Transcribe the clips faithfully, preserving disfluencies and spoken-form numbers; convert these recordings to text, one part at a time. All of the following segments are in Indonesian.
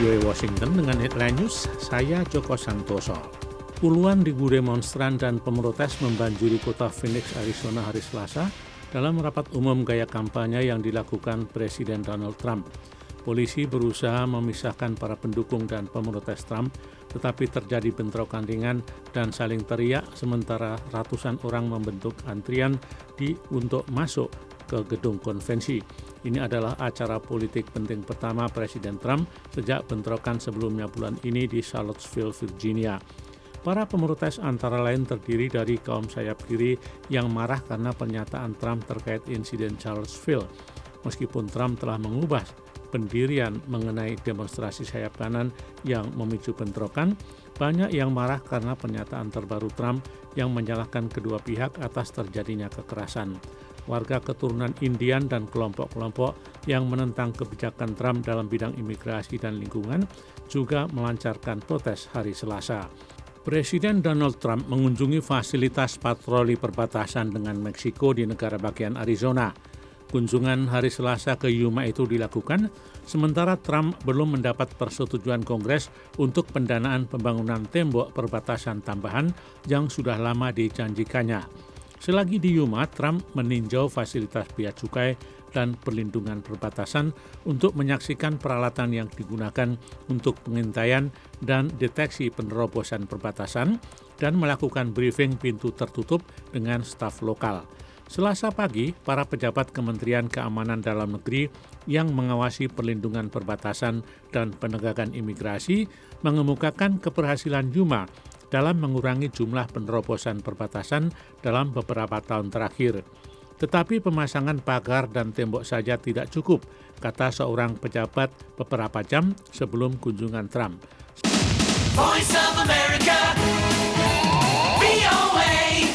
V O A Washington dengan headline news, saya Joko Santoso. Puluhan ribu demonstran dan pemerotes membanjiri kota Phoenix, Arizona hari Selasa dalam rapat umum gaya kampanye yang dilakukan Presiden Donald Trump. Polisi berusaha memisahkan para pendukung dan pemerotes Trump, tetapi terjadi bentrokan ringan dan saling teriak sementara ratusan orang membentuk antrian di untuk masuk ke gedung konvensi. Ini adalah acara politik penting pertama Presiden Trump sejak bentrokan sebelumnya bulan ini di Charlottesville, Virginia. Para pemerotes antara lain terdiri dari kaum sayap kiri yang marah karena pernyataan Trump terkait insiden Charlottesville. Meskipun Trump telah mengubah pendirian mengenai demonstrasi sayap kanan yang memicu bentrokan, banyak yang marah karena pernyataan terbaru Trump yang menyalahkan kedua pihak atas terjadinya kekerasan. Warga keturunan Indian dan kelompok-kelompok yang menentang kebijakan Trump dalam bidang imigrasi dan lingkungan juga melancarkan protes hari Selasa. Presiden Donald Trump mengunjungi fasilitas patroli perbatasan dengan Meksiko di negara bagian Arizona. Kunjungan hari Selasa ke Yuma itu dilakukan sementara Trump belum mendapat persetujuan Kongres untuk pendanaan pembangunan tembok perbatasan tambahan yang sudah lama dijanjikannya. Selagi di Yuma, Trump meninjau fasilitas bea cukai dan perlindungan perbatasan untuk menyaksikan peralatan yang digunakan untuk pengintaian dan deteksi penerobosan perbatasan dan melakukan briefing pintu tertutup dengan staf lokal. Selasa pagi, para pejabat Kementerian Keamanan Dalam Negeri yang mengawasi perlindungan perbatasan dan penegakan imigrasi mengemukakan keberhasilan Yuma dalam mengurangi jumlah penerobosan perbatasan dalam beberapa tahun terakhir. Tetapi pemasangan pagar dan tembok saja tidak cukup, kata seorang pejabat beberapa jam sebelum kunjungan Trump. Voice of America, V O A,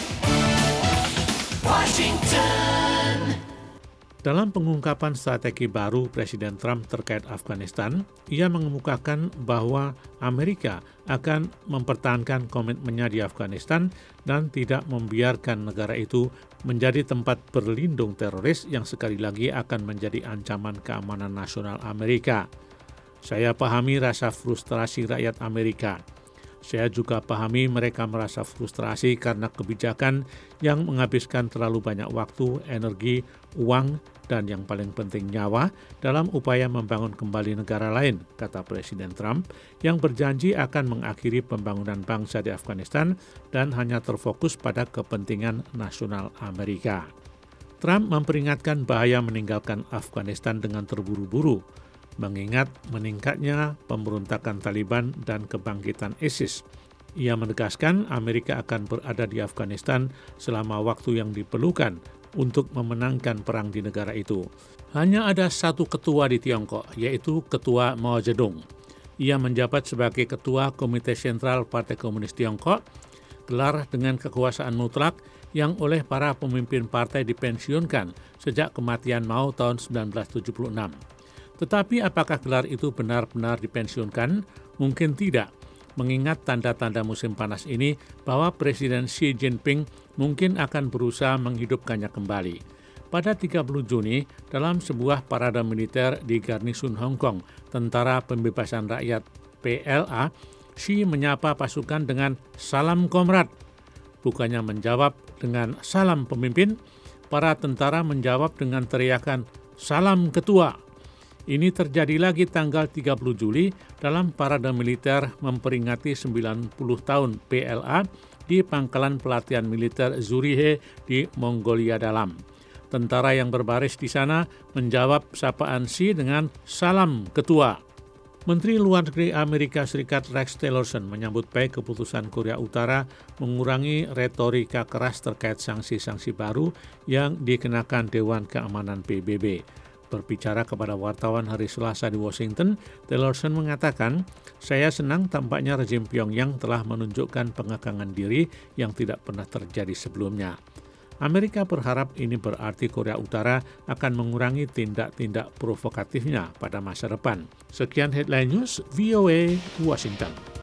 Washington. Dalam pengungkapan strategi baru Presiden Trump terkait Afghanistan, ia mengemukakan bahwa Amerika akan mempertahankan komitmennya di Afghanistan dan tidak membiarkan negara itu menjadi tempat berlindung teroris yang sekali lagi akan menjadi ancaman keamanan nasional Amerika. Saya pahami rasa frustrasi rakyat Amerika. Saya juga pahami mereka merasa frustrasi karena kebijakan yang menghabiskan terlalu banyak waktu, energi, uang, dan yang paling penting nyawa dalam upaya membangun kembali negara lain, kata Presiden Trump, yang berjanji akan mengakhiri pembangunan bangsa di Afghanistan dan hanya terfokus pada kepentingan nasional Amerika. Trump memperingatkan bahaya meninggalkan Afghanistan dengan terburu-buru, mengingat meningkatnya pemberontakan Taliban dan kebangkitan ISIS. Ia menegaskan Amerika akan berada di Afghanistan selama waktu yang diperlukan untuk memenangkan perang di negara itu. Hanya ada satu ketua di Tiongkok, yaitu Ketua Mao Zedong. Ia menjabat sebagai Ketua Komite Sentral Partai Komunis Tiongkok, gelar dengan kekuasaan mutlak yang oleh para pemimpin partai dipensiunkan sejak kematian Mao tahun sembilan belas tujuh puluh enam. Tetapi apakah gelar itu benar-benar dipensiunkan? Mungkin tidak, mengingat tanda-tanda musim panas ini bahwa Presiden Xi Jinping mungkin akan berusaha menghidupkannya kembali. Pada tiga puluh Juni, dalam sebuah parade militer di Garnison Hong Kong, Tentara Pembebasan Rakyat P L A, Xi menyapa pasukan dengan salam komrad. Bukannya menjawab dengan salam pemimpin, para tentara menjawab dengan teriakan salam ketua. Ini terjadi lagi tanggal tiga puluh Juli dalam parade militer memperingati sembilan puluh tahun P L A di pangkalan pelatihan militer Zurihe di Mongolia Dalam. Tentara yang berbaris di sana menjawab sapaan Xi dengan salam ketua. Menteri Luar Negeri Amerika Serikat Rex Tillerson menyambut baik keputusan Korea Utara mengurangi retorika keras terkait sanksi-sanksi baru yang dikenakan Dewan Keamanan P B B. Berbicara kepada wartawan hari Selasa di Washington, Tillerson mengatakan, saya senang tampaknya rezim Pyongyang telah menunjukkan pengekangan diri yang tidak pernah terjadi sebelumnya. Amerika berharap ini berarti Korea Utara akan mengurangi tindak-tindak provokatifnya pada masa depan. Sekian Headline News, V O A, Washington.